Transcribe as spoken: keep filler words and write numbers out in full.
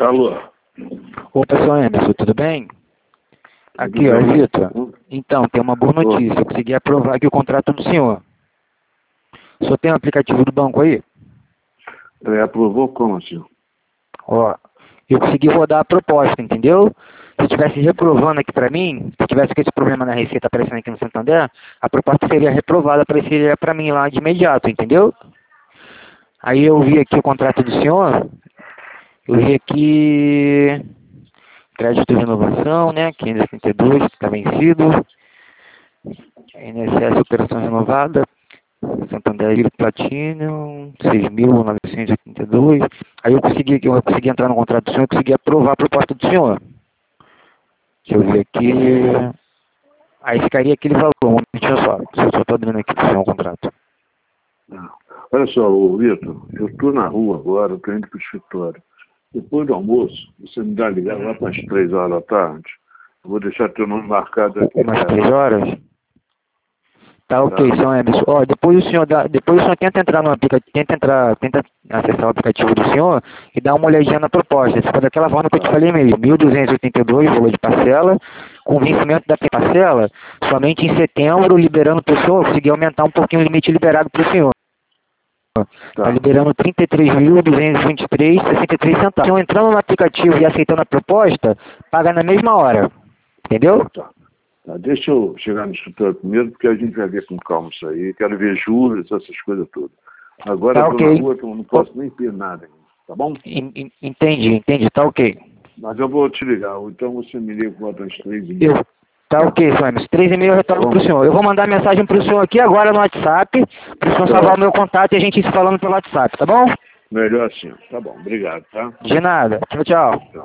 Alô? Opa, seu Emerson, tudo bem? Aqui, ó, Vitor. Então, tem uma boa notícia. Eu consegui aprovar aqui o contrato do senhor. O senhor tem o aplicativo do banco aí? É, aprovou como, senhor? Ó, eu consegui rodar a proposta, entendeu? Se estivesse reprovando aqui pra mim, se tivesse com esse problema na receita aparecendo aqui no Santander, a proposta seria reprovada, apareceria pra mim lá de imediato, entendeu? Aí eu vi aqui o contrato do senhor, eu vi aqui crédito de renovação, né, quinhentos e setenta e dois, que está vencido, I N S S operação renovada, Santander Platinum, seis mil novecentos e oitenta e dois. Aí eu consegui, eu consegui entrar no contrato do senhor e consegui aprovar a proposta do senhor. Deixa eu ver aqui. Aí ficaria aquele valor, um momentinho só. Eu só estou abrindo aqui para o senhor o contrato. Não. Olha só, ô, Vitor, eu estou na rua agora, estou indo para o escritório. Depois do almoço, você me dá ligado lá para as três horas da tarde. Eu vou deixar teu nome marcado aqui. Umas três horas? Tá ok, Tá. senhor Emerson. Ó, depois o senhor dá, depois o senhor tenta entrar no aplicativo, tenta entrar, tenta acessar o aplicativo do senhor e dar uma olhadinha na proposta. Se for daquela forma que eu te falei mesmo, mil duzentos e oitenta e dois valor de parcela, com vencimento da parcela, somente em setembro, liberando para o senhor, eu consegui aumentar um pouquinho o limite liberado para o senhor. Está Tá. liberando trinta e três mil duzentos e vinte e três reais e sessenta e três centavos. Se eu entrando no aplicativo e aceitando a proposta, paga na mesma hora. Entendeu? Tá. Tá. Deixa eu chegar no escritório primeiro, porque a gente vai ver com calma isso aí. Quero ver juros, essas coisas todas. Agora Tá eu estou ok. na rua, então eu não posso nem ter nada ainda. Tá bom? Entendi, entendi. Tá ok. Mas eu vou te ligar, ou então você me liga por às três e meia. Eu, tá ok, senhor Emerson. Três e meia eu retorno para o senhor. Eu vou mandar mensagem para o senhor aqui agora no WhatsApp, para o senhor Tá. salvar o meu contato e a gente ir se falando pelo WhatsApp, tá bom? Melhor assim. Tá bom, obrigado, tá? De nada. Tchau, tchau. Tchau.